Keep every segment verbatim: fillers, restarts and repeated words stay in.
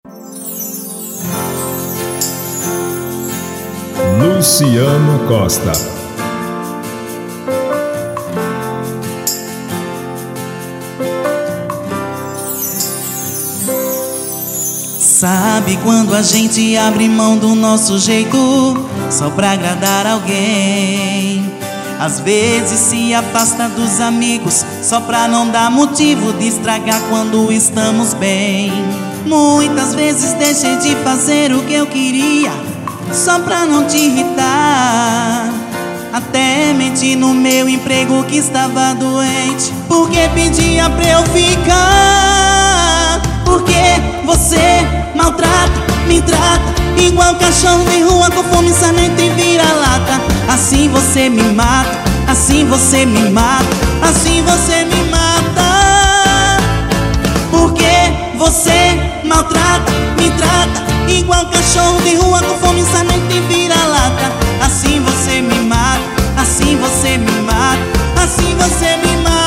Luciano Costa. Sabe quando a gente abre mão do nosso jeito só pra agradar alguém? Às vezes se afasta dos amigos só pra não dar motivo de estragar quando estamos bem. Muitas vezes deixei de fazer o que eu queria só pra não te irritar. Até menti no meu emprego que estava doente, porque pedia pra eu ficar. Porque você maltrata, me trata igual cachorro de rua com fome, sarnento e vira-lata. Assim você me mata, assim você me mata, assim você me mata. Porque você maltrata, me trata igual cachorro de rua com fome, sarnento e vira-lata. Assim você me mata, assim você me mata, assim você me mata.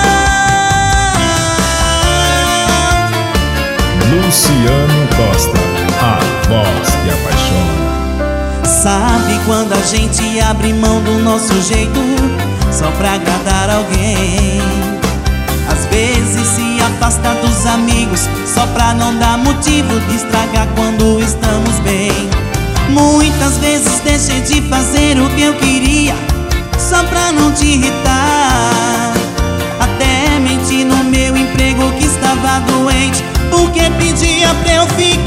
Luciano Costa, a voz que apaixona. Sabe quando a gente abre mão do nosso jeito só pra agradar alguém? Às vezes se afasta dos amigos só pra não dar motivo de estragar quando estamos bem. Muitas vezes deixei de fazer o que eu queria só pra não te irritar. Até menti no meu emprego que estava doente, porque pedia pra eu ficar.